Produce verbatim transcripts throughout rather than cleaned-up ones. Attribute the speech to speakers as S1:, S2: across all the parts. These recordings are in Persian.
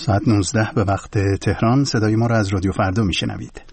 S1: ساعت نوزده به وقت تهران. صدای ما را از رادیو فردا میشنوید.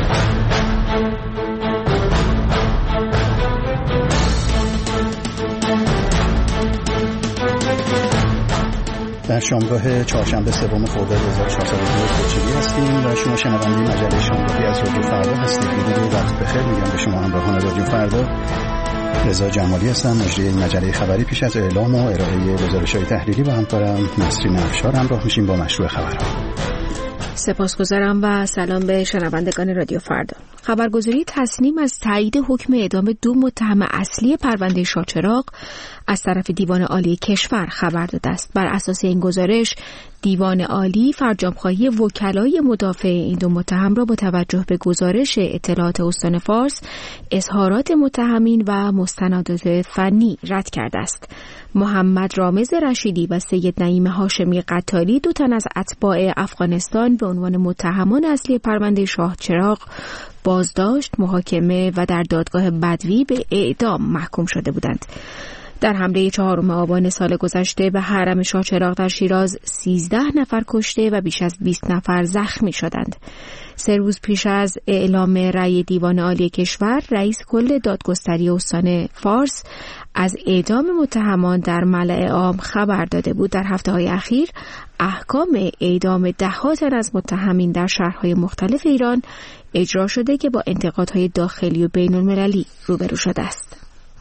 S1: در شامگاه چهارشنبه سوم خرداد هزار و چهارصد و دو خورشیدی هستیم و شما شنونده مجله شامگاهی از رادیو فردا هستید. می‌دونید وقت بخیر میگم به شما همراهان رادیو فردا. رضا جمالی هستم، مجری این مجله خبری. پیش از اعلام و ارائه گزارش‌های تحلیلی با همکارم نسرین افشار همراه میشیم با مشروع خبرها.
S2: سپاسگزارم و سلام به شنوندگان رادیو فردا. خبرگزاری تصنیم از تایید حکم اعدام دو متهم اصلی پرونده شاهچراغ از طرف دیوان عالی کشور خبر داده است. بر اساس این گزارش دیوان عالی فرجام‌خواهی وکلای مدافع این دو متهم را با توجه به گزارش اطلاعات استان فارس، اظهارات متهمین و مستندات فنی رد کرده است. محمد رامز رشیدی و سید نعیم هاشمی قطاری، دو تن از اتباع افغانستان، به عنوان متهمان اصلی پرونده شاهچراغ بازداشت، محاکمه و در دادگاه بدوی به اعدام محکوم شده بودند. در حمله چهارم آبان سال گذشته به حرم شاهچراغ در شیراز سیزده نفر کشته و بیش از بیست نفر زخمی شدند. سه روز پیش از اعلام رأی دیوان عالی کشور، رئیس کل دادگستری استان فارس از اعدام متهمان در ملأ عام خبر داده بود. در هفته‌های اخیر احکام اعدام ده‌ها تن از متهمین در شهرهای مختلف ایران اجرا شده که با انتقادهای داخلی و بین‌المللی روبرو شده است.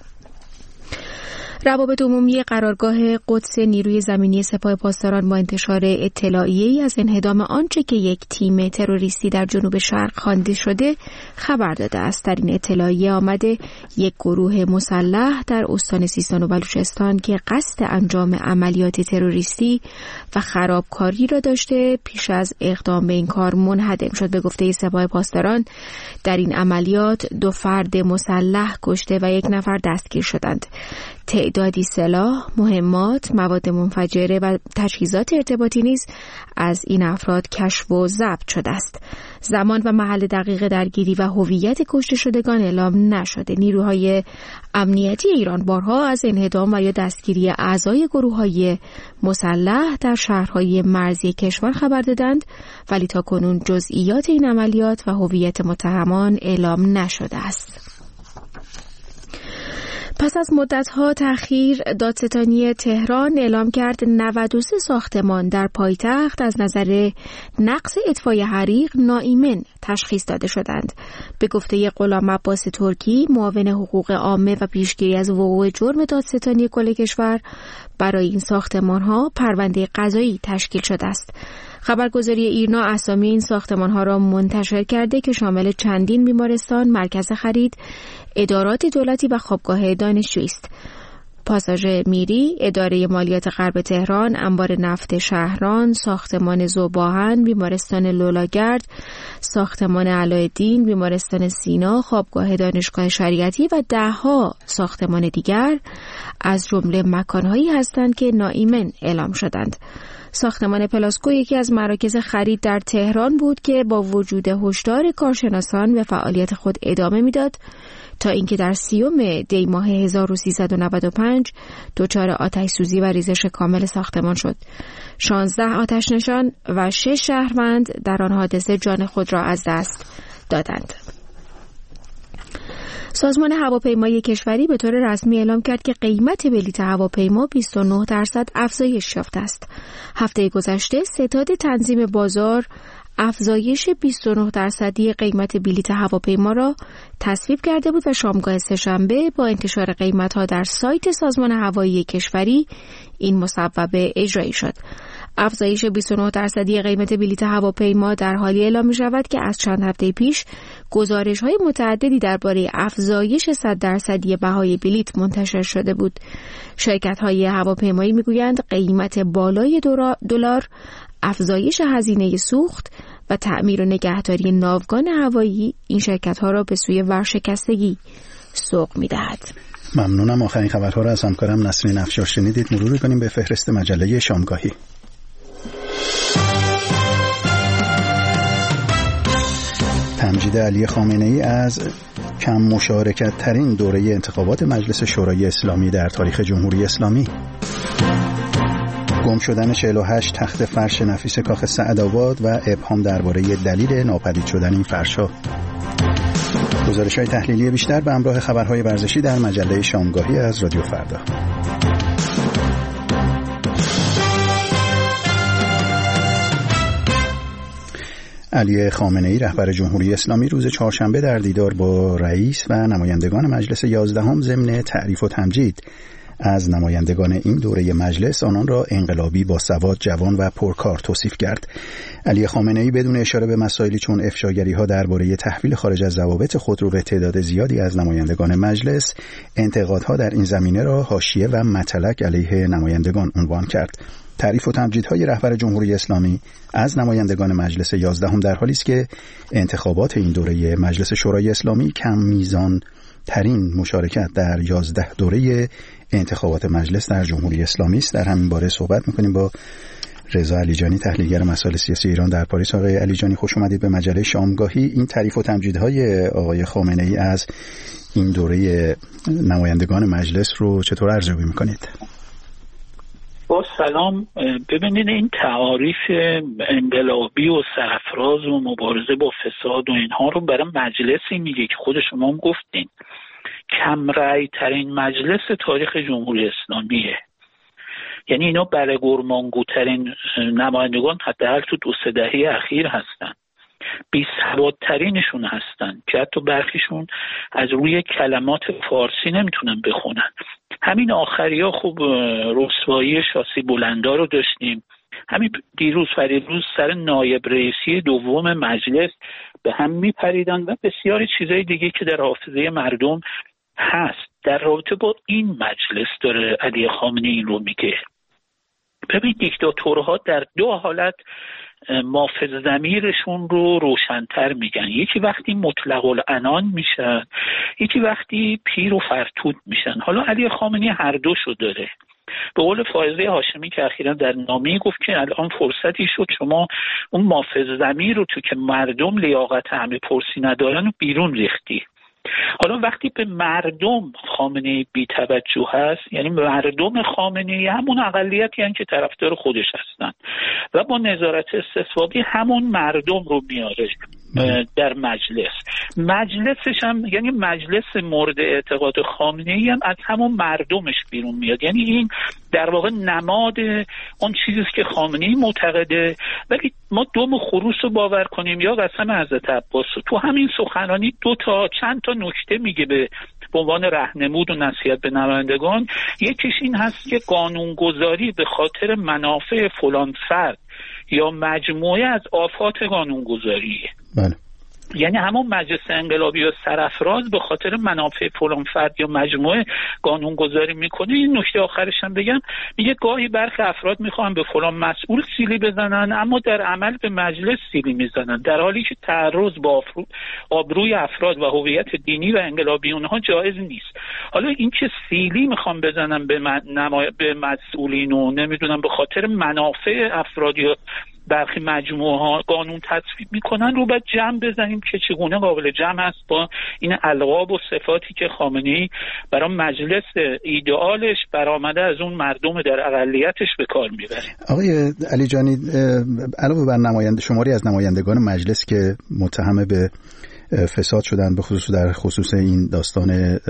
S2: روابط عمومی قرارگاه قدس نیروی زمینی سپاه پاسداران با انتشار اطلاعیه‌ای از انهدام آنچه که یک تیم تروریستی در جنوب شرق خوانده شده خبر داده است. در این اطلاعیه آمده یک گروه مسلح در استان سیستان و بلوچستان که قصد انجام عملیات تروریستی و خرابکاری را داشته، پیش از اقدام به این کار منهدم شد. به گفته سپاه پاسداران در این عملیات دو فرد مسلح کشته و یک نفر دستگیر شدند. تعدادی سلاح، مهمات، مواد منفجره و تجهیزات ارتباطی نیز از این افراد کشف و ضبط شده است. زمان و محل دقیق درگیری و هویت کشته شدگان اعلام نشده. نیروهای امنیتی ایران بارها از انهدام و یا دستگیری اعضای گروه‌های مسلح در شهرهای مرزی کشور خبر دادند، ولی تاکنون جزئیات این عملیات و هویت متهمان اعلام نشده است. پس از مدت‌ها تأخیر، دادستانی تهران اعلام کرد نود و سه ساختمان در پایتخت از نظر نقص اطفای حریق ناایمن تشخیص داده شدند. به گفته غلام عباس ترکی، معاون حقوق عامه و پیشگیری از وقوع جرم دادستانی کل کشور، برای این ساختمان‌ها پرونده قضایی تشکیل شده است. خبرگزاری ایرنا اسامی این ساختمان‌ها را منتشر کرده که شامل چندین بیمارستان، مرکز خرید، ادارات دولتی و خوابگاه دانشجویی است. پاساژ میری، اداره مالیات غرب تهران، انبار نفت شهران، ساختمان ذوباهن، بیمارستان لولاگرد، ساختمان علایالدین، بیمارستان سینا، خوابگاه دانشگاه شریعتی و ده‌ها ساختمان دیگر از جمله مکان‌هایی هستند که ناایمن اعلام شدند. ساختمان پلاسکو یکی از مراکز خرید در تهران بود که با وجود هشدار کارشناسان به فعالیت خود ادامه میداد تا اینکه در سیوم دی ماه هزار و سیصد و نود و پنج دچار آتش سوزی و ریزش کامل ساختمان شد. شانزده آتش نشان و شش شهروند در آن حادثه جان خود را از دست دادند. سازمان هواپیمایی کشوری به طور رسمی اعلام کرد که قیمت بلیط هواپیما بیست و نه درصد افزایش یافته است. هفته گذشته ستاد تنظیم بازار افزایش بیست و نه درصدی قیمت بلیط هواپیما را تصویب کرده بود و شامگاه سه‌شنبه با انتشار قیمت‌ها در سایت سازمان هوایی کشوری این مصوبه اجرایی شد. افزایش بیست و نه درصدی قیمت بلیط هواپیما در حالی اعلام می‌شود که از چند هفته پیش گزارش‌های متعددی درباره افزایش صد درصدی بهای بلیط منتشر شده بود. شرکت‌های هواپیمایی می‌گویند قیمت بالای دلار، افزایش هزینه سوخت و تعمیر و نگهداری ناوگان هوایی این شرکت‌ها را به سوی ورشکستگی سوق می‌دهد.
S1: ممنونم. آخرین خبرها را از همکارم نسرین افشار شنیدید. مرور کنیم به فهرست مجله شامگاهی. تمجید علی خامنه‌ای از کم مشارکت ترین دوره انتخابات مجلس شورای اسلامی در تاریخ جمهوری اسلامی. گم شدن چهل و هشت تخت فرش نفیس کاخ سعدآباد و ابهام درباره دلیل ناپدید شدن این فرش‌ها. گزارش‌های تحلیلی بیشتر به همراه خبرهای ورزشی در مجله شامگاهی از رادیو فردا. علی خامنه‌ای رهبر جمهوری اسلامی روز چهارشنبه در دیدار با رئیس و نمایندگان مجلس یازدهم ضمن تعریف و تمجید از نمایندگان این دوره مجلس آنان را انقلابی با سواد، جوان و پرکار توصیف کرد. علی خامنه‌ای بدون اشاره به مسائلی چون افشاگری‌ها درباره تحویل خارج از ضوابط خود رو به تعداد زیادی از نمایندگان مجلس، انتقادها در این زمینه را حاشیه و متلک علیه نمایندگان عنوان کرد. تعریف و تمجیدهای رهبر جمهوری اسلامی از نمایندگان مجلس یازدهم در حالی است که انتخابات این دوره مجلس شورای اسلامی کم میزان ترین مشارکت در یازده دوره انتخابات مجلس در جمهوری اسلامی است. در همین باره صحبت می‌کنیم با رضا علیجانی، تحلیلگر مسائل سیاسی ایران در پاریس. آقای علیجانی، خوش اومدید به مجله شامگاهی. این تعریف و تمجیدهای آقای خامنه‌ای از این دوره نمایندگان مجلس رو چطور ارزیابی می‌کنید؟
S3: با سلام. ببینید این تعاریف انقلابی و سرافراز و مبارزه با فساد و اینها رو برای مجلسی میگه که خود شما هم گفتین کم رأی ترین مجلس تاریخ جمهوری اسلامیه. یعنی اینا برگرمانگوترین نمایندگان حداقل تو دو سه دهه اخیر هستن، بی سوادترینشون هستن که حتی برخیشون از روی کلمات فارسی نمیتونن بخونن. همین آخری ها خوب رسوایی شاسی بلندا رو داشتیم. همین دیروز فریروز سر نایب رئیسی دوم مجلس به هم میپریدن و بسیاری چیزای دیگه که در حافظه مردم هست. در رابطه با این مجلس داره علی خامنه‌ای این رو میگه. ببین دیکتاتورها در دو حالت مافز ضمیرشون رو روشن‌تر میگن. یکی وقتی مطلق العنان میشن، یکی وقتی پیر و فرتود میشن. حالا علی خامنه‌ای هر دوشو داره. به قول فائزه هاشمی که اخیراً در نامه‌ای گفت که الان فرصتی شد شما اون مافز ضمیر رو تو که مردم لیاقت همه پرسی ندارن و بیرون ریختی. حالا وقتی به مردم خامنه‌ای بی توجه هست، یعنی مردم خامنه‌ای همون اقلیتی هستن که طرفدار خودش هستن و با نظارت استصوابی همون مردم رو میاره در مجلس. مجلسش هم یعنی مجلس مورد اعتقاد خامنه‌ای هم از همون مردمش بیرون میاد. یعنی این در واقع نماد اون چیزی که خامنه‌ای معتقده. ولی ما دوم خروس رو باور کنیم یا قسم حضرت عباس رو. تو همین سخنرانی دو تا چند تا نکته میگه به به عنوان راهنمود و نصیحت به نمایندگان. یکیش این هست که قانونگذاری به خاطر منافع فلان فرد یا مجموعه از آفات قانونگذاریه.
S1: بله.
S3: یعنی همون مجلس انقلابی و سرافراز به خاطر منافع فلان فرد یا مجموعه قانونگذاری میکنه. این نکته آخرش هم بگم، میگه گاهی برخی افراد میخوان به فلان مسئول سیلی بزنن اما در عمل به مجلس سیلی میزنن، در حالی که تعرض با آبروی افراد و هویت دینی و انقلابی اونها جایز نیست. حالا این که سیلی میخوان بزنن به, من... نمای... به مسئولین و نمیدونم به خاطر منافع افراد یا برخی مجموعه ها قانون تصویب میکنن رو باید جمع بزنیم که چگونه قابل جمع است با این القاب و صفاتی که خامنه‌ای برای مجلس ایدئالش برآمده از اون مردم در اقلیتش به کار میبره.
S1: آقای علیجانی، علاوه بر نماینده شماری از نمایندگان مجلس که متهم به فساد شدن، به خصوص در خصوص این داستان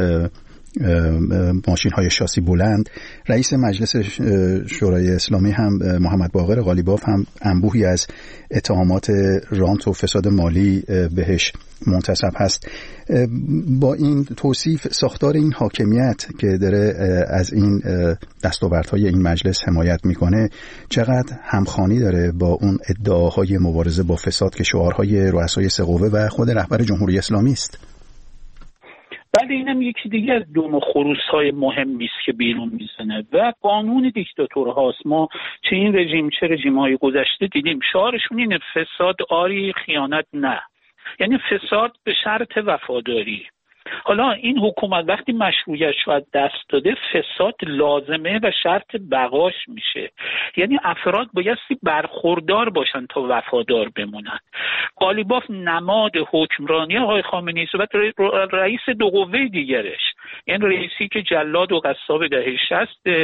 S1: ماشین های شاسی بلند، رئیس مجلس شورای اسلامی هم محمد باقر قالیباف هم انبوهی از اتهامات رانت و فساد مالی بهش منتسب هست. با این توصیف ساختار این حاکمیت که داره از این دستاوردهای این مجلس حمایت میکنه چقدر همخوانی داره با اون ادعاهای مبارزه با فساد که شعارهای رؤسای سه قوه و خود رهبر جمهوری اسلامی است؟
S3: بله، اینم یکی دیگه از دوم خروس‌های مهمی است که بیرون میزنه و قانون دیکتاتور هاست. ما چه این رژیم چه رژیم‌های گذشته دیدیم شعارشون اینه فساد آری خیانت نه، یعنی فساد به شرط وفاداری. حالا این حکومت وقتی مشروعیت شاید دست داده فساد لازمه و شرط بقاش میشه، یعنی افراد بایستی برخوردار باشن تا وفادار بمونن. قالیباف نماد حکمرانی آقای خامنه‌ای است و رئیس دو قوه دیگرش، یعنی رئیسی که جلاد و قصاب دهه شصت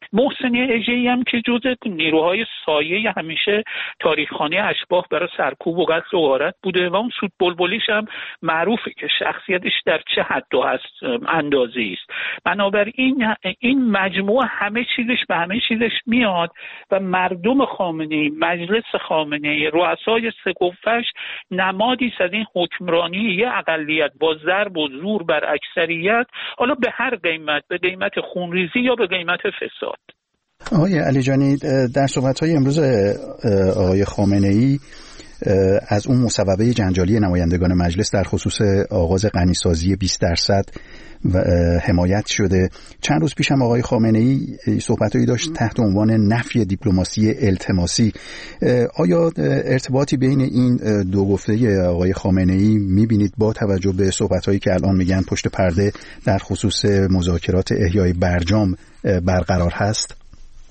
S3: محسنی اژه‌ای هم که جزء نیروهای سایه همیشه تاریخخوانی اشباح برای سرکوب و قتل و غارت بوده و اون سود بلبلیش هم معروفه که شخصیتش در چه حد و هست اندازه‌ای است. بنابراین این مجموعه همه چیزش به همه چیزش میاد و مردم خامنه‌ای، مجلس خامنه‌ای، رؤسای سه‌قوه‌اش نمادی از این حکمرانی یه اقلیت با ضرب و زور بر اکثریت، حالا به هر قیمت، به قیمت خونریزی یا به قیمت فساد.
S1: آقای علیجانی، در صحبت‌های امروز آقای خامنه‌ای از اون مصوبه جنجالی نمایندگان مجلس در خصوص آغاز غنیسازی بیست درصد حمایت شده. چند روز پیش هم آقای خامنه‌ای صحبتایی داشت تحت عنوان نفی دیپلماسی التماسی. آیا ارتباطی بین این دو گفته آقای خامنه‌ای می‌بینید با توجه به صحبتایی که الان میگن پشت پرده در خصوص مذاکرات احیای برجام برقرار هست؟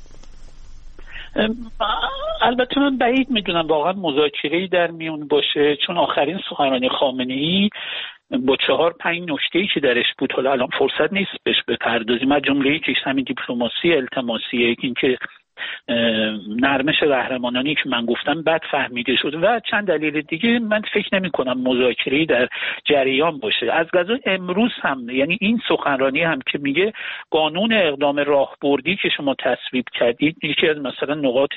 S3: البته من بعید میدونم واقعا مذاکره‌ای در میون باشه، چون آخرین سخنرانی خامنه‌ای با چهار پنج نکته‌ای که درش بود، حالا الان فرصت نیست بهش بپردازیم، از جمله یکیش همین دیپلماسی التماسی، اینکه نرمش قهرمانانی که من گفتم بد فهمیده شد و چند دلیل دیگه، من فکر نمی کنم مذاکره‌ای در جریان باشه. از قضا امروز هم، یعنی این سخنرانی هم که میگه قانون اقدام راهبردی که شما تصویب کردید یکی از مثلا نقاط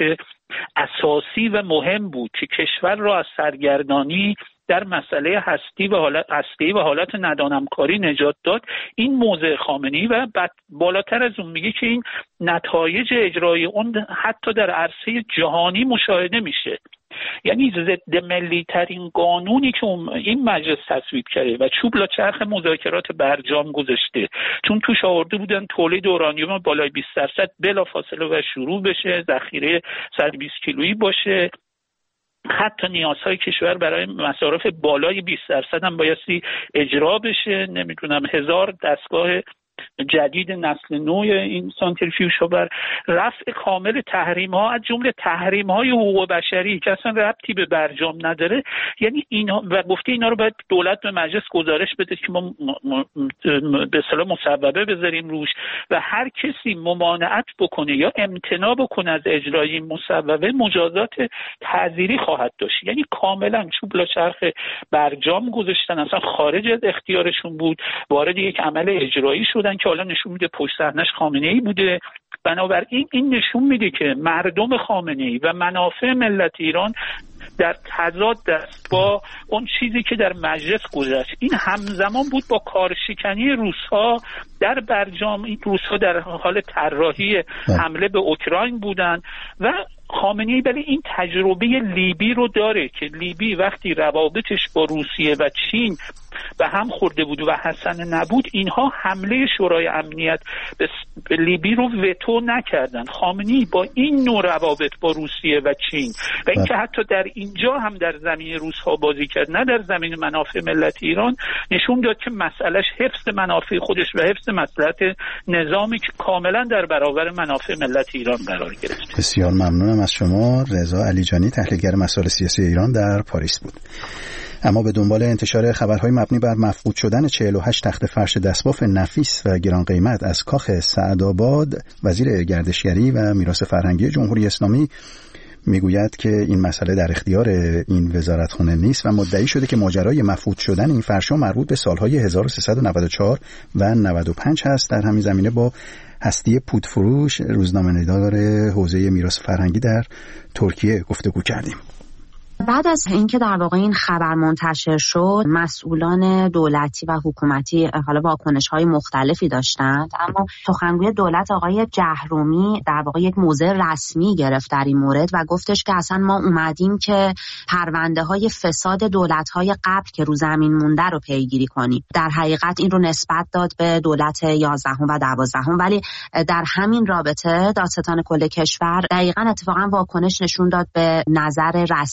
S3: اساسی و مهم بود که کشور را از سرگردانی در مسئله هستی و حالت هستی و حالت ندانمکاری نجات داد. این موضع خامنه‌ای و بعد بالاتر از اون میگه که این نتایج اجرای اون حتی در عرصه جهانی مشاهده میشه. یعنی ضد ملی ترین قانونی که این مجلس تصویب کرده و چوب لاچرخ مذاکرات برجام گذاشته، چون توش آورده بودن تولید اورانیوم بالای بیست درصد بلافاصله و شروع بشه، ذخیره صد و بیست کیلویی باشه، حتی نیازهای کشور برای مصارف بالای بیست درصد هم بایستی اجرا بشه، نمیدونم هزار دستگاه جدید نسل نو این سانتریفیوژ ها، بر رفع کامل تحریم ها از جمله تحریم های حقوق بشری که اصلا ربطی به برجام نداره. یعنی اینا و گفته اینا رو باید دولت به مجلس گزارش بده که ما به اصطلاح مصوبه بذاریم روش و هر کسی ممانعت بکنه یا امتناع بکنه از اجرای این مصوبه مجازات تعزیری خواهد داشت. یعنی کاملا چوب لاچرخ برجام گذاشتن، اصلا خارج از اختیارشون بود، وارد یک عمل اجرایی شدن که حالا نشون میده پشت صحنه‌اش خامنه‌ای بوده. بنابراین این نشون میده که مردم خامنه‌ای و منافع ملت ایران در تضاد است با اون چیزی که در مجلس گذشت. این همزمان بود با کارشکنی روس‌ها در برجام. این روس‌ها در حال طراحی حمله به اوکراین بودن و خامنه‌ای ولی این تجربه لیبی رو داره که لیبی وقتی روابطش با روسیه و چین به هم خورده بود و حسن نبود، اینها حمله شورای امنیت به لیبی رو وتو نکردن. خامنه‌ای با این نوع روابط با روسیه و چین و اینکه حتی در اینجا هم در زمین روس‌ها بازی کرد نه در زمین منافع ملت ایران، نشون داد که مسئلهش حفظ منافع خودش و حفظ مصلحت نظامی که کاملا در برابر منافع ملت ایران قرار گرفت.
S1: بسیار ممنونم از شما. رضا علیجانی، تحلیلگر مسائل سیاسی ایران در پاریس بود. اما به دنبال انتشار خبرهای مبنی بر مفقود شدن چهل و هشت تخت فرش دستباف نفیس و گران قیمت از کاخ سعدآباد، وزیر گردشگری و میراث فرهنگی جمهوری اسلامی میگوید که این مسئله در اختیار این وزارتخانه نیست و مدعی شده که ماجرای مفقود شدن این فرش‌ها مربوط به سالهای هزار و سیصد و نود و چهار و نود و پنج هست. در همین زمینه با هستی پودفروش، روزنامه‌نگار حوزه میراث فرهنگی در ترکیه گفتگو کردیم.
S4: بعد از اینکه در واقع این خبر منتشر شد، مسئولان دولتی و حکومتی حالا واکنش‌های مختلفی داشتند، اما سخنگوی دولت آقای جهرومی در واقع یک موضع رسمی گرفت در این مورد و گفتش که اصلا ما اومدیم که پرونده‌های فساد دولت‌های قبل که رو زمین مونده رو پیگیری کنیم. در حقیقت این رو نسبت داد به دولت یازدهم و دوازدهم، ولی در همین رابطه دادستان کل کشور دقیقاً اتفاقاً واکنش نشون داد به نظر رسمی که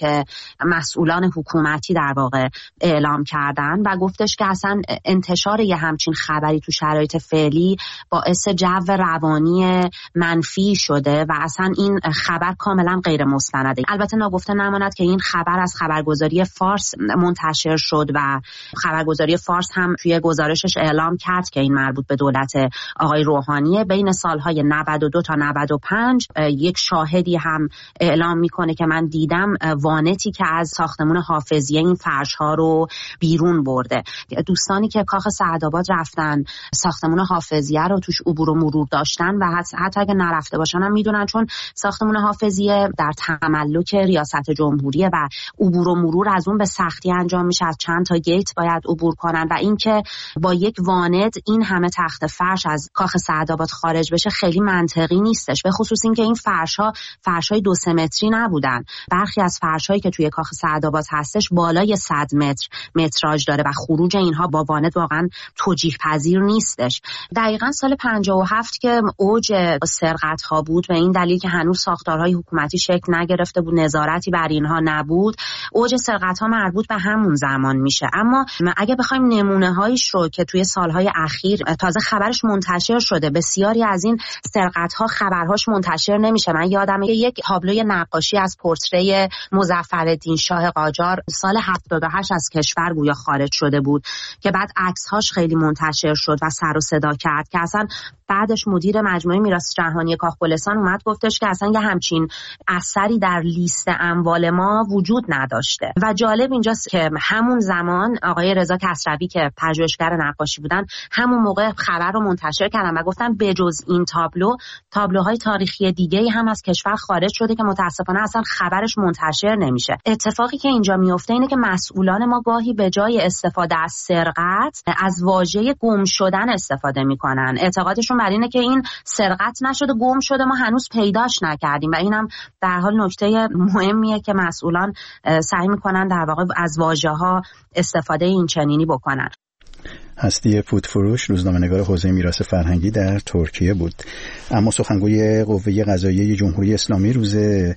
S4: که مسئولان حکومتی در واقع اعلام کردن و گفتش که اصلا انتشار یه همچین خبری تو شرایط فعلی باعث جو روانی منفی شده و اصلا این خبر کاملا غیر مستنده. البته ناگفته نماند که این خبر از خبرگزاری فارس منتشر شد و خبرگزاری فارس هم توی گزارشش اعلام کرد که این مربوط به دولت آقای روحانیه. بین سالهای نود و دو تا نود و پنج یک شاهدی هم اعلام میکنه که من دیدم وانتی که از ساختمون حافظیه این فرش‌ها رو بیرون برده. دوستانی که کاخ سعدآباد رفتن ساختمون حافظیه رو توش عبور و مرور داشتن و حتی اگه نرفته باشن هم میدونن، چون ساختمون حافظیه در تملک ریاست جمهوریه و عبور و مرور از اون به سختی انجام میشه، از چند تا گیت باید عبور کنن و اینکه با یک واند این همه تخت فرش از کاخ سعدآباد خارج بشه خیلی منطقی نیستش، به خصوص اینکه این فرش‌ها فرش‌های دو سه متری نبودن. برخی از فرش‌هایی که توی کاخ سعدآباد هستش بالای صد متر متراژ داره و خروج اینها با واند واقعا توجیه پذیر نیستش. دقیقاً سال پنجاه و هفت که اوج سرقت‌ها بود به این دلیل که هنوز ساختارهای حکومتی شکل نگرفته بود، نظارتی بر اینها نبود، اوج سرقت‌ها مربوط به همون زمان میشه. اما اگه بخوایم نمونه‌هایش رو که توی سالهای اخیر تازه خبرش منتشر شده، بسیاری از این سرقت‌ها خبرهاش منتشر نمیشه. من یادمه که یک تابلوی نقاشی از پورتری مظفرالدین شاه قاجار سال هفتاد و هشت از کشور گویا خارج شده بود که بعد عکس‌هاش خیلی منتشر شد و سر و صدا کرد که اصلا بعدش مدیر مجموعه میراث جهانی کاخ گلستان اومد گفتش که اصلا یه همچین اثری در لیست اموال ما وجود نداشته. و جالب اینجاست که همون زمان آقای رضا کسروی که پژوهشگر نقاشی بودن همون موقع خبر رو منتشر کردن و گفتن بجز این تابلو تابلوهای تاریخی دیگه‌ای هم از کشور خارج شده که متاسفانه اصلا خبرش منتشر نمیشه. اتفاقی که اینجا میفته اینه که مسئولان ما گاهی به جای استفاده از سرقت از واژه گم شدن استفاده میکنن. اعتقادشون بر اینه که این سرقت نشده، گم شده، ما هنوز پیداش نکردیم و اینم در حال نکته مهمیه که مسئولان سعی میکنن در واقع از واژه‌ها استفاده این چنینی بکنن.
S1: هستی پودفروش روزنامه‌نگار حوزه میراث فرهنگی در ترکیه بود. اما سخنگوی قوه قضاییه جمهوری اسلامی روز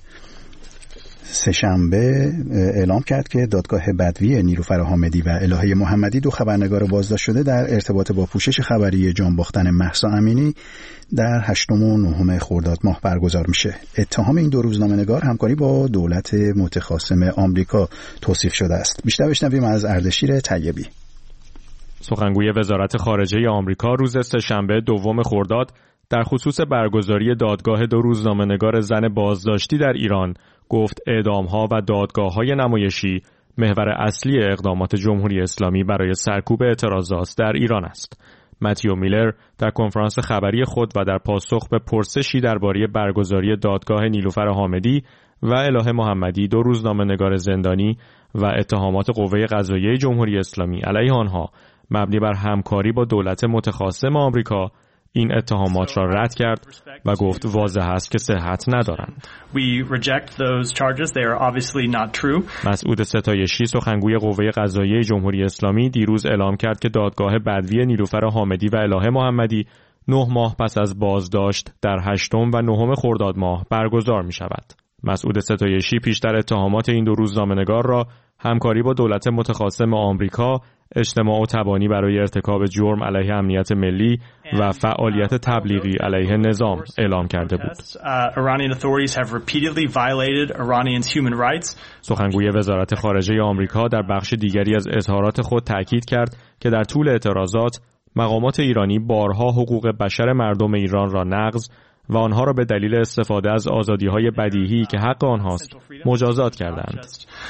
S1: سه‌شنبه اعلام کرد که دادگاه بدوی نیلوفر حامدی و الهه محمدی دو خبرنگار بازداشت شده در ارتباط با پوشش خبری جان باختن مهسا امینی در هشتم و نهم خرداد ماه برگزار میشه. اتهام این دو روزنامه‌نگار همکاری با دولت متخاصم آمریکا توصیف شده است. بیشتر بشنویم از اردشیر طیبی.
S5: سخنگوی وزارت خارجه آمریکا روز سه‌شنبه دوم خرداد در خصوص برگزاری دادگاه دو روزنامه‌نگار زن بازداشتی در ایران گفت اعدام‌ها و دادگاه‌های نمایشی محور اصلی اقدامات جمهوری اسلامی برای سرکوب اعتراضات در ایران است. متیو میلر در کنفرانس خبری خود و در پاسخ به پرسشی درباره برگزاری دادگاه نیلوفر حامدی و الهه محمدی دو روزنامه‌نگار زندانی و اتهامات قوه قضاییه جمهوری اسلامی علیه آنها مبنی بر همکاری با دولت متخاصم آمریکا این اتهامات را رد کرد و گفت واضح است که صحت ندارند. مسعود ستایشی سخنگوی قوه قضاییه جمهوری اسلامی دیروز اعلام کرد که دادگاه بدوی نیلوفر حامدی و الهه محمدی نه ماه پس از بازداشت در هشتم و نهم خرداد ماه برگزار می شود. مسعود ستایشی پیشتر اتهامات این دو روزنامه‌نگار را همکاری با دولت متخاصم آمریکا، اجتماع و تبانی برای ارتکاب جرم علیه امنیت ملی و فعالیت تبلیغی علیه نظام اعلام کرده بود. سخنگوی وزارت خارجه آمریکا در بخش دیگری از اظهارات خود تاکید کرد که در طول اعتراضات مقامات ایرانی بارها حقوق بشر مردم ایران را نقض و آنها را به دلیل استفاده از آزادی‌های بدیهی که حق آنهاست مجازات کردند.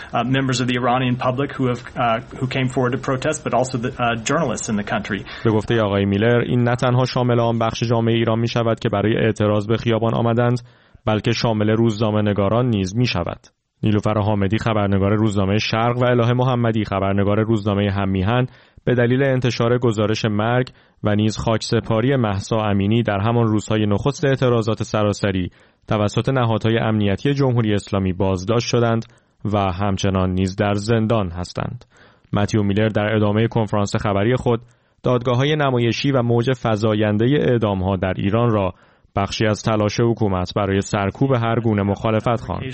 S5: به گفته آقای میلر این نه تنها شامل آن بخش جامعه ایران می شود که برای اعتراض به خیابان آمدند، بلکه شامل روزنامه‌نگاران نیز می شود. نیلوفر حامدی خبرنگار روزنامه شرق و الهه محمدی خبرنگار روزنامه هممیهن به دلیل انتشار گزارش مرگ و نیز خاکسپاری مهسا امینی در همان روزهای نخست اعتراضات سراسری توسط نهادهای امنیتی جمهوری اسلامی بازداشت شدند و همچنان نیز در زندان هستند. متیو میلر در ادامه کنفرانس خبری خود دادگاه‌های نمایشی و موج فزاینده اعدام‌ها در ایران را بخشی از تلاش حکومت برای سرکوب هر گونه مخالفت خواند.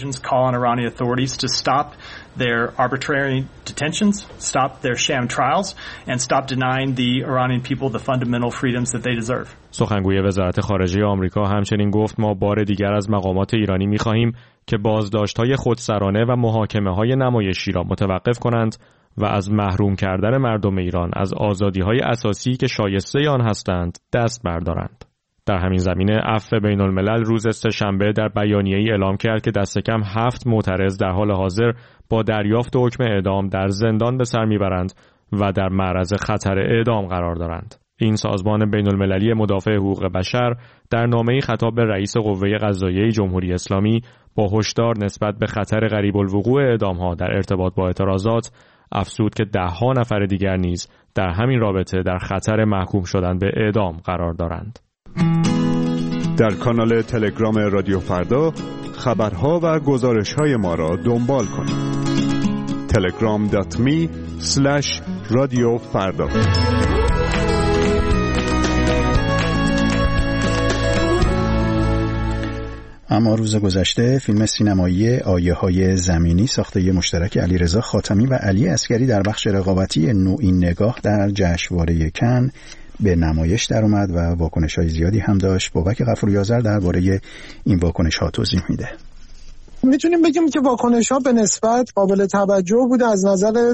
S5: سخنگوی وزارت خارجه آمریکا همچنین گفت ما بار دیگر از مقامات ایرانی می‌خواهیم که بازداشت‌های خودسرانه و محاکمه‌های نمایشی را متوقف کنند و از محروم کردن مردم ایران از آزادی‌های اساسی که شایسته آن هستند دست بردارند. در همین زمینه عفو بین الملل روز سه‌شنبه در بیانیه‌ای اعلام کرد که دست کم هفت معترض در حال حاضر با دریافت حکم اعدام در زندان به سر میبرند و در معرض خطر اعدام قرار دارند. این سازمان بین المللی مدافع حقوق بشر در نامه‌ای خطاب به رئیس قوه قضاییه جمهوری اسلامی با هشدار نسبت به خطر قریب الوقوع اعدام‌ها در ارتباط با اعتراضات افزود که ده‌ها نفر دیگر نیز در همین رابطه در خطر محکوم شدن به اعدام قرار دارند.
S6: در کانال تلگرام رادیو فردا خبرها و گزارش‌های ما را دنبال کنید. تلگرام دات می اسلش رادیو فردا.
S1: اما روز گذشته فیلم سینمایی آیه‌های زمینی ساخته مشترک علیرضا خاتمی و علی عسگری در بخش رقابتی نوعی نگاه در جشنواره کن به نمایش در اومد و واکنش‌های زیادی هم داشت. بابک غفوری‌آذر درباره این واکنش‌ها توضیح میده.
S7: میتونیم بگیم که واکنش‌ها به نسبت قابل توجه بوده از نظر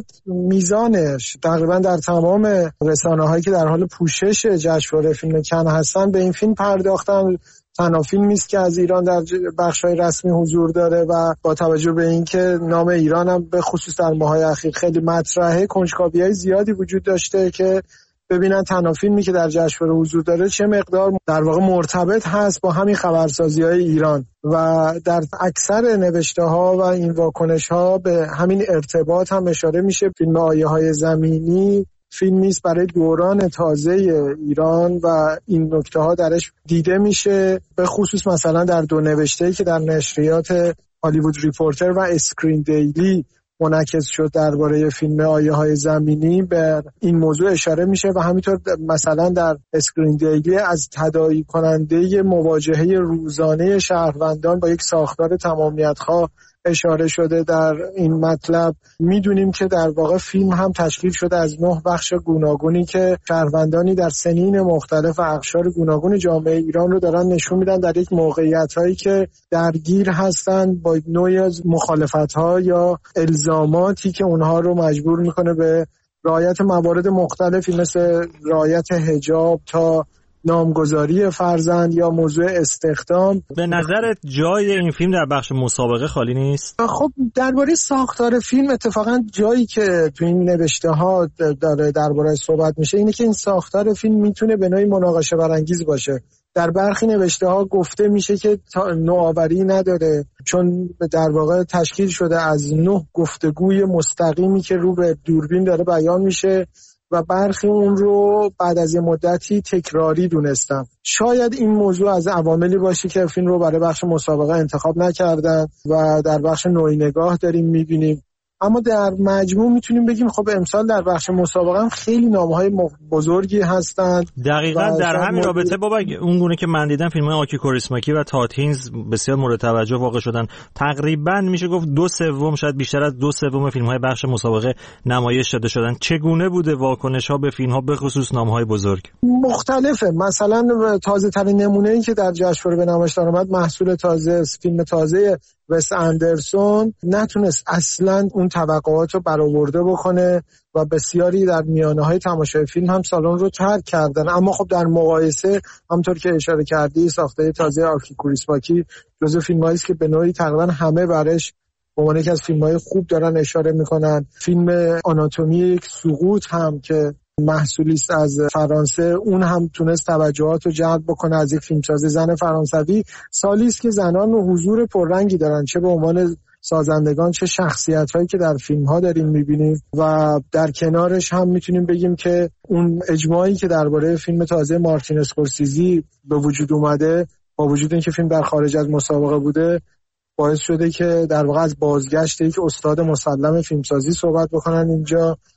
S7: میزانش. تقریبا در تمام رسانه‌هایی که در حال پوشش جشنواره فیلم کن هستن به این فیلم پرداختن. تنها فیلمی است که از ایران در بخش‌های رسمی حضور داره و با توجه به اینکه نام ایران هم به خصوص در ماه‌های اخیر خیلی مطرحه، کنجکاوی‌های زیادی وجود داشته که ببینن تنها فیلمی که در جشنواره حضور داره چه مقدار در واقع مرتبط هست با همین خبرسازی‌های ایران و در اکثر نوشته‌ها و این واکنش‌ها به همین ارتباط هم اشاره میشه. فیلم آیه‌های زمینی فیلمی است برای دوران تازه ایران و این نکته‌ها درش دیده میشه، به خصوص مثلا در دو نوشته‌ای که در نشریات هالیوود ریپورتر و اسکرین دیلی منعکس شد درباره فیلم آیه‌های زمینی به این موضوع اشاره میشه و همینطور مثلا در اسکرین دیلی از تداعی کننده مواجهه روزانه شهروندان با یک ساختار تمامیت‌خواه اشاره شده. در این مطلب میدونیم که در واقع فیلم هم تشکیل شده از نه بخش گوناگونی که شهروندانی در سنین مختلف و اقشار گوناگون جامعه ایران رو دارن نشون میدن در یک موقعیت‌هایی که درگیر هستن با نوعی از مخالفت‌ها یا الزاماتی که اونها رو مجبور میکنه به رعایت موارد مختلفی مثل رعایت حجاب تا نامگذاری فرزند یا موضوع استخدام.
S8: به نظرت جای این فیلم در بخش مسابقه خالی نیست؟
S7: خب درباره ساختار فیلم اتفاقا جایی که تو این نوشته ها داره درباره صحبت میشه اینه که این ساختار فیلم میتونه به نوعی مناقشه برانگیز باشه. در برخی نوشته ها گفته میشه که نوآوری نداره چون در واقع تشکیل شده از نه گفتگوی مستقیمی که رو به دوربین داره بیان میشه و برخی اون رو بعد از یه مدتی تکراری دونستم. شاید این موضوع از عواملی باشه که فیلم رو برای بخش مسابقه انتخاب نکردن و در بخش نوعی نگاه داریم میبینیم. اما در مجموع میتونیم بگیم خب امسال در بخش مسابقه هم خیلی نام‌های بزرگی هستند.
S8: دقیقاً در همین مورد... رابطه بابا اون گونه که من دیدم فیلم‌های آکی کوریسماکی و تاتینز بسیار مورد توجه واقع شدن. تقریباً میشه گفت دو سوم شاید بیشتر از دو سوم فیلم‌های بخش مسابقه نمایش داده شدن. چگونه بوده واکنش‌ها به فیلم‌ها به خصوص نام‌های بزرگ؟
S7: مختلفه. مثلا تازه‌ترین نمونه‌ای که در جشنواره به نمایش درآمد محصول تازه فیلم تازه وس اندرسون نتونست اصلاً اون توقعات رو برآورده بکنه و بسیاری در میانه‌های تماشای فیلم هم سالن رو ترک کردن. اما خب در مقایسه همونطور که اشاره کردی ساخته تازه آکی کوریسماکی جزو فیلمایی است که به نوعی تقریبا همه برش به عنوان یکی از فیلم‌های خوب دارن اشاره میکنن. فیلم آناتومی یک سقوط هم که محصولی است از فرانسه اون هم تونست توجهات رو جلب بکنه از یک فیلمساز زن فرانسوی. سالی است که زنان حضور پررنگی دارن چه به عنوان سازندگان چه شخصیت‌هایی که در فیلم‌ها داریم می‌بینیم و در کنارش هم می‌تونیم بگیم که اون اجماعی که درباره فیلم تازه مارتین اسکورسیزی به وجود اومده با وجود اینکه فیلم در خارج از مسابقه بوده باعث شده که در واقع از بازگشت یک استاد مسلم فیلمسازی صحبت بکنن اینجا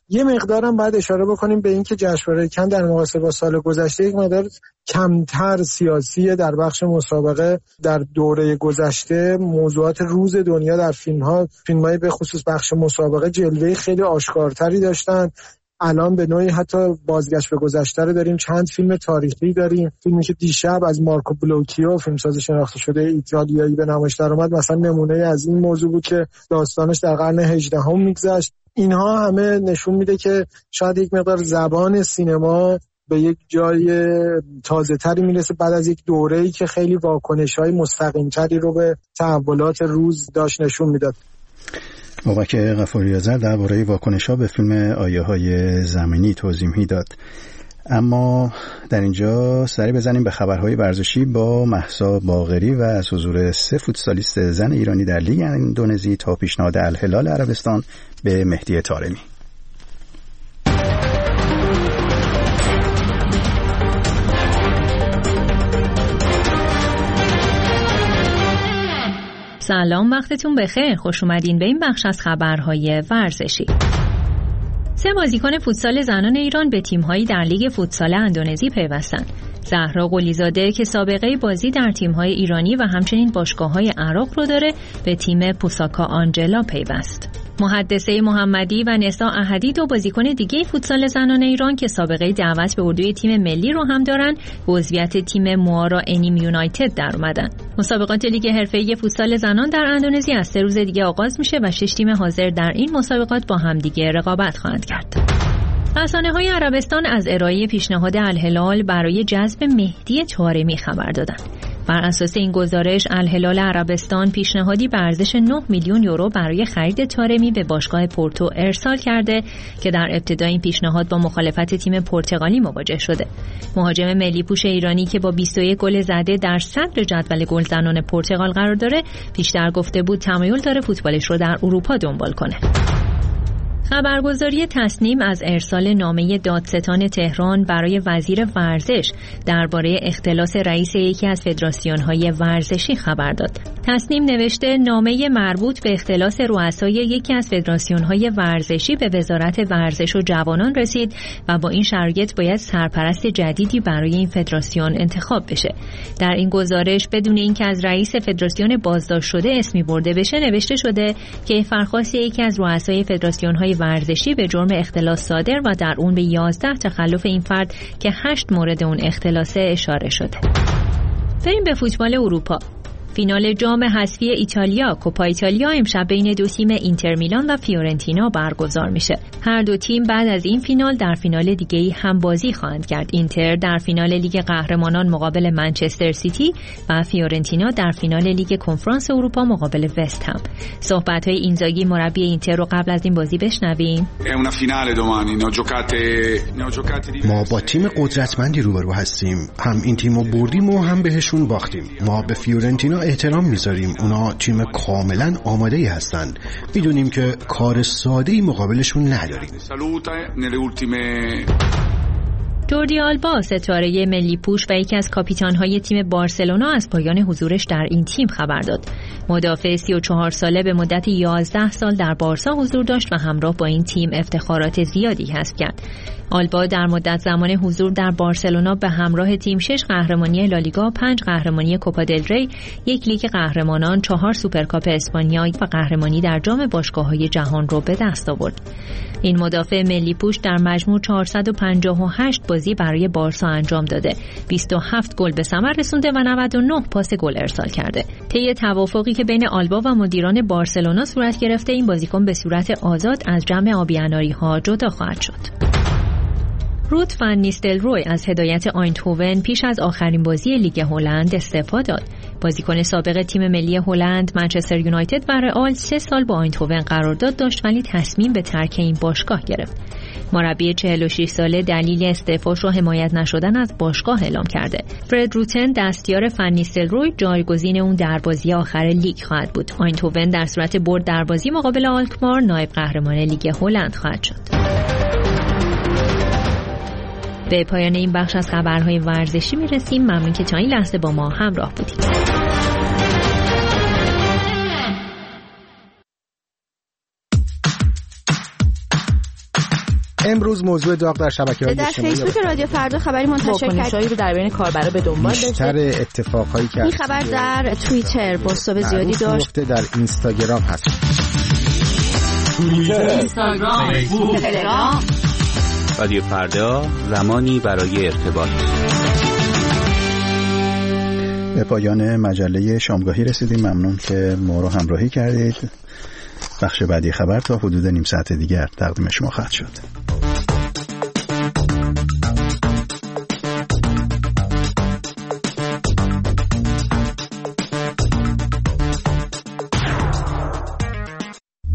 S7: یه مقدارم باید اشاره بکنیم به این که جشنواره کن در مقایسه با سال گذشته یک مقدار کمتر سیاسیه. در بخش مسابقه در دوره گذشته موضوعات روز دنیا در فیلم‌ها فیلم‌های به خصوص بخش مسابقه جلوه خیلی آشکارتری داشتن. الان به نوعی حتی بازگشت به گذشته رو داریم. چند فیلم تاریخی داریم. فیلمی که دیشب از مارکو بلوکیو فیلمساز شناخته شده ایتالیایی به نمایش در اومد مثلا نمونه از این موضوع بود که داستانش در قرن هجدهم میگذشت. اینها همه نشون میده که شاید یک مقدار زبان سینما به یک جای تازه تری میرسه بعد از یک دوره‌ای که خیلی واکنش‌های مستقیم‌تری رو به تحولات روز داشت نشون میداد.
S1: بابک غفاری‌آذر درباره واکنش‌ها به فیلم آیه‌های زمینی توضیح میداد. اما در اینجا سری بزنیم به خبرهای ورزشی با مهسا باقری و از حضور سه فوتسالیست زن ایرانی در لیگ اندونزی تا پیشنهاد الهلال عربستان به مهدی طارمی.
S9: سلام، وقتتون بخیر. خوش اومدین به این بخش از خبرهای ورزشی. سه بازیکن فوتسال زنان ایران به تیم‌هایی در لیگ فوتسال اندونزی پیوستند. زهرا قلی‌زاده که سابقه بازی در تیم‌های ایرانی و همچنین باشگاه‌های عراق رو داره به تیم پوساکا آنجلا پیوست. محدثه محمدی و نسا احدی دو بازیکن دیگه فوتسال زنان ایران که سابقه دعوت به اردوی تیم ملی رو هم دارن به عضویت تیم موارا انیم یونایتد در اومدن. مسابقات لیگ حرفه‌ای فوتسال زنان در اندونزی از سه روز دیگه آغاز میشه و شش تیم حاضر در این مسابقات با هم دیگه رقابت خواهند کرد. رسانه‌های عربستان از ارائه پیشنهاد الهلال برای جذب مهدی طارمی خبر دادند. بر اساس این گزارش الهلال عربستان پیشنهادی به ارزش نه میلیون یورو برای خرید طارمی به باشگاه پورتو ارسال کرده که در ابتدای این پیشنهاد با مخالفت تیم پرتغالی مواجه شده. مهاجم ملی پوش ایرانی که با بیست و یک گل زده در صدر جدول گلزنان پرتغال قرار داره، پیشتر گفته بود تمایل داره فوتبالش رو در اروپا دنبال کنه. خبرگزاری تصنیم از ارسال نامه دادستان تهران برای وزیر ورزش درباره اختلاس رئیس یکی از فدراسیون‌های ورزشی خبر داد. تصنیم نوشته نامه مربوط به اختلاس رؤسای یکی از فدراسیون‌های ورزشی به وزارت ورزش و جوانان رسید و با این شرایط باید سرپرست جدیدی برای این فدراسیون انتخاب بشه. در این گزارش بدون اینکه از رئیس فدراسیون بازداشت شده اسمی برده بشه نوشته شده که فرخواست یکی از رؤسای فدراسیون‌های ورزشی به جرم اختلاس صادر و در اون به یازده تخلف این فرد که هشت مورد اون اختلاسه اشاره شده. بریم به فوتبال اروپا. فینال جام حذفی ایتالیا کوپا ایتالیا امشب بین دو تیم اینتر میلان و فیورنتینا برگزار میشه. هر دو تیم بعد از این فینال در فینال دیگه‌ای هم بازی خواهند کرد. اینتر در فینال لیگ قهرمانان مقابل منچستر سیتی و فیورنتینا در فینال لیگ کنفرانس اروپا مقابل وست هم. صحبت‌های اینزاگی مربی اینتر رو قبل از این بازی بشنویم.
S10: ما با تیم قدرتمندی روبرو هستیم. هم این تیمو بردیم و هم بهشون باختیم. ما به فیورنتینا احترام میذاریم. اونا تیم کاملا آماده‌ای هستن. میدونیم که کار ساده‌ای مقابلشون نداریم.
S9: جوردی آلبا ستاره ملی پوش و یکی از کاپیتان‌های تیم بارسلونا از پایان حضورش در این تیم خبر داد. مدافع سی و چهار ساله به مدت یازده سال در بارسا حضور داشت و همراه با این تیم افتخارات زیادی کسب کرد. آلبا در مدت زمان حضور در بارسلونا به همراه تیم شش قهرمانی لالیگا، پنج قهرمانی کوپا دل ری، یک لیگ قهرمانان، چهار سوپرکاپ اسپانیا و قهرمانی در جام باشگاه‌های جهان را به دست آورد. این مدافع ملی پوش در مجموع چهارصد و پنجاه و هشت بازی برای بارسا انجام داده، بیست و هفت گل به ثمر رسونده و نود و نه پاس گل ارسال کرده. طی توافقی که بین آلبا و مدیران بارسلونا صورت گرفته، این بازیکن به صورت آزاد از جمع آبی‌اناری‌ها جدا خواهد شد. روت فن نیستلروی از هدایت آیندهوون پیش از آخرین بازی لیگ هلند استعفا داد. بازیکن سابق تیم ملی هلند، منچستر یونایتد و رئال سه سال با آیندهوون قرارداد داشت ولی تصمیم به ترک این باشگاه گرفت. مربی چهل و شش ساله دلیل استعفاش را حمایت نشدن از باشگاه اعلام کرده. فرد روتن دستیار فن نیستلروی جایگزین اون در بازی آخر لیگ خواهد بود. آیندهوون در صورت برد در بازی مقابل آلکمار نایب قهرمان لیگ هلند خواهد شد. به پایان این بخش از خبرهای ورزشی میرسیم. ممنون که تا این لحظه با ما همراه بودید.
S10: امروز موضوع داغ در شبکه‌های
S2: اجتماعی در فیسبوک رادیو فردا خبری منتشر کرد
S11: رو در بین کاربرا به دنبال داشته.
S10: بیشتر اتفاقایی که
S2: این خبر در توییتر بازتاب زیادی داشت.
S10: در اینستاگرام هست.
S12: توییتر، اینستاگرام، فیسبوک، تلگرام. رادیو فردا، زمانی برای ارتباط.
S1: به پایان مجله شامگاهی رسیدیم. ممنون که ما رو همراهی کردید. بخش بعدی خبر تا حدود نیم ساعت دیگر تقدیم شما خواهد شد.